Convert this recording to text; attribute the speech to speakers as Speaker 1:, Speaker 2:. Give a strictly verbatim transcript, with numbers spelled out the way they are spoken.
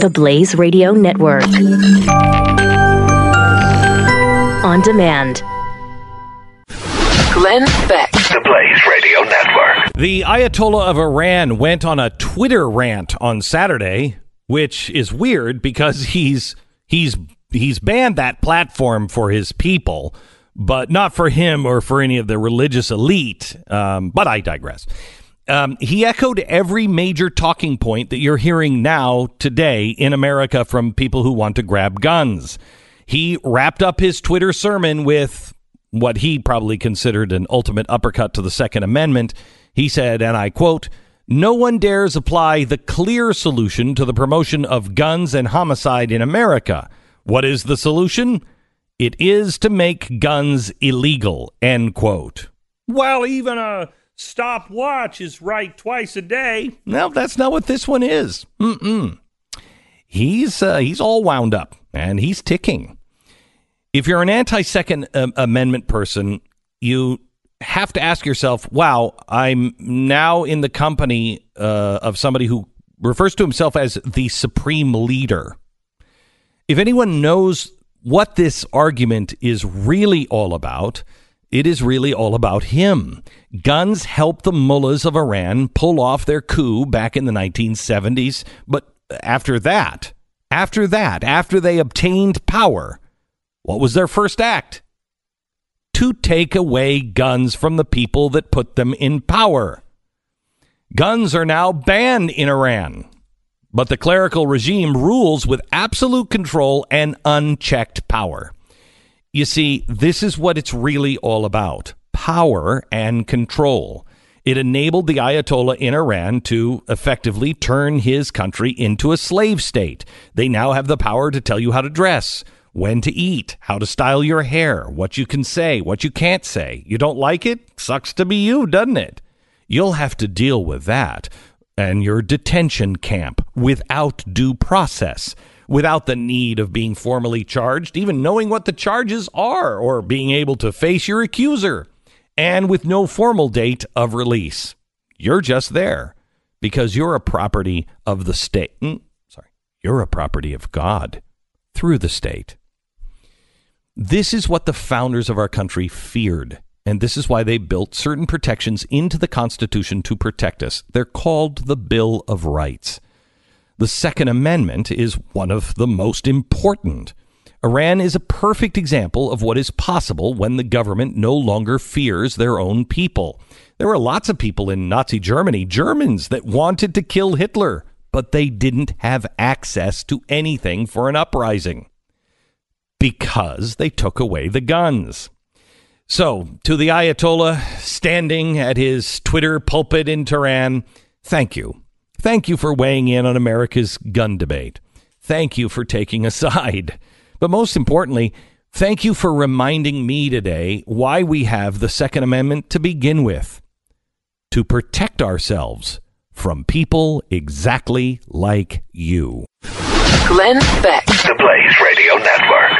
Speaker 1: The Blaze Radio Network. On demand.
Speaker 2: Glenn Beck.
Speaker 3: The Blaze Radio Network.
Speaker 4: The Ayatollah of Iran went on a Twitter rant on Saturday, which is weird because he's he's he's banned that platform for his people, but not for him or for any of the religious elite. Um, but I digress. Um, he echoed every major talking point that you're hearing now today in America from people who want to grab guns. He wrapped up his Twitter sermon with what he probably considered an ultimate uppercut to the Second Amendment. He said, and I quote, "No one dares apply the clear solution to the promotion of guns and homicide in America. What is the solution? It is to make guns illegal," end quote. Well, even a stopwatch is right twice a day. No, that's not what this one is. Mm-mm. He's, uh, he's all wound up, and he's ticking. If you're an anti-Second uh, Amendment person, you have to ask yourself, wow, I'm now in the company uh, of somebody who refers to himself as the supreme leader. If anyone knows what this argument is really all about, it is really all about him. Guns helped the mullahs of Iran pull off their coup back in the nineteen seventies. But after that, after that, after they obtained power, what was their first act? To take away guns from the people that put them in power. Guns are now banned in Iran, but the clerical regime rules with absolute control and unchecked power. You see, this is what it's really all about. Power and control. It enabled the Ayatollah in Iran to effectively turn his country into a slave state. They now have the power to tell you how to dress, when to eat, how to style your hair, what you can say, what you can't say. You don't like it? Sucks to be you, doesn't it? You'll have to deal with that and your detention camp without due process, without the need of being formally charged, even knowing what the charges are, or being able to face your accuser, and with no formal date of release. You're just there because you're a property of the state. Mm, sorry, you're a property of God through the state. This is what the founders of our country feared, and this is why they built certain protections into the Constitution to protect us. They're called the Bill of Rights. The Second Amendment is one of the most important. Iran is a perfect example of what is possible when the government no longer fears their own people. There were lots of people in Nazi Germany, Germans, that wanted to kill Hitler, but they didn't have access to anything for an uprising because they took away the guns. So, to the Ayatollah standing at his Twitter pulpit in Tehran, thank you. Thank you for weighing in on America's gun debate. Thank you for taking a side. But most importantly, thank you for reminding me today why we have the Second Amendment to begin with. To protect ourselves from people exactly like you.
Speaker 2: Glenn Beck.
Speaker 3: The Blaze Radio Network.